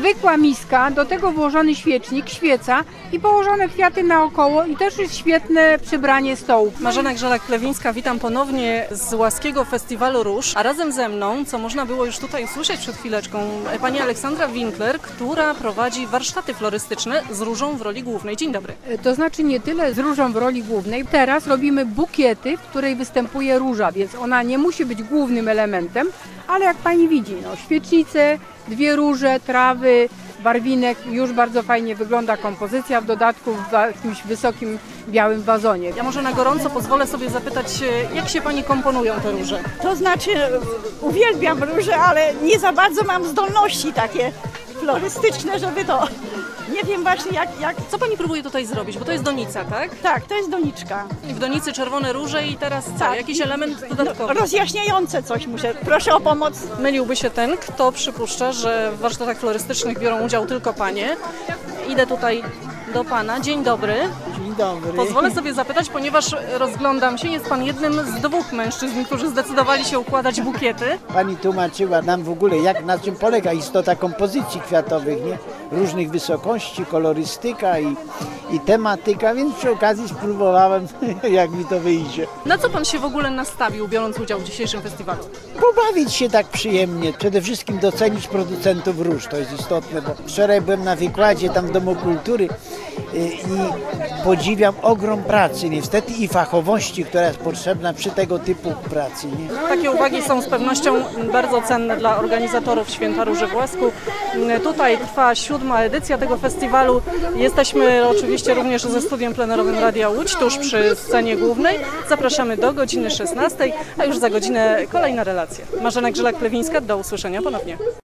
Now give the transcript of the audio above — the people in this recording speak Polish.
zwykła miska, do tego włożony świecznik, świeca i położone kwiaty naokoło i też jest świetne przybranie stołu. Marzena Grzelak-Plewińska, witam ponownie z Łaskiego Festiwalu Róż, a razem ze mną, co można było już tutaj usłyszeć przed chwileczką, pani Aleksandra Winkler, która prowadzi warsztaty florystyczne z różą w roli głównej. Dzień dobry. To znaczy nie tyle z różą w roli głównej. Teraz robimy bukiety, w której występuje róża, więc ona nie musi być głównym elementem, ale jak pani widzi, świecznice, dwie róże, trawy, barwinek, już bardzo fajnie wygląda kompozycja, w dodatku w jakimś wysokim białym wazonie. Ja może na gorąco pozwolę sobie zapytać, jak się pani komponują te róże? To znaczy uwielbiam róże, ale nie za bardzo mam zdolności takie florystyczne, żeby to... Nie wiem właśnie jak... Co pani próbuje tutaj zrobić? Bo to jest donica, tak? Tak, to jest doniczka. I w donicy czerwone róże i teraz co? Tak. Jakiś element dodatkowy? Rozjaśniające coś muszę. Proszę o pomoc. Myliłby się ten, kto przypuszcza, że w warsztatach florystycznych biorą udział tylko panie. Idę tutaj do pana. Dzień dobry. Dzień dobry. Pozwolę sobie zapytać, ponieważ rozglądam się, jest pan jednym z dwóch mężczyzn, którzy zdecydowali się układać bukiety. Pani tłumaczyła nam w ogóle, na czym polega istota kompozycji kwiatowych, nie? Różnych wysokości, kolorystyka i tematyka, więc przy okazji spróbowałem, jak mi to wyjdzie. Na co pan się w ogóle nastawił, biorąc udział w dzisiejszym festiwalu? Pobawić się tak przyjemnie, przede wszystkim docenić producentów róż, to jest istotne, bo wczoraj byłem na wykładzie tam w Domu Kultury i podziwiam ogrom pracy, niestety, i fachowości, która jest potrzebna przy tego typu pracy. Nie? Takie uwagi są z pewnością bardzo cenne dla organizatorów Święta Róży w Łasku. Tutaj trwa 7. edycja tego festiwalu. Jesteśmy oczywiście również ze studiem plenerowym Radia Łódź, tuż przy scenie głównej. Zapraszamy do godziny 16, a już za godzinę kolejna relacja. Marzena Grzelak-Plewińska, do usłyszenia ponownie.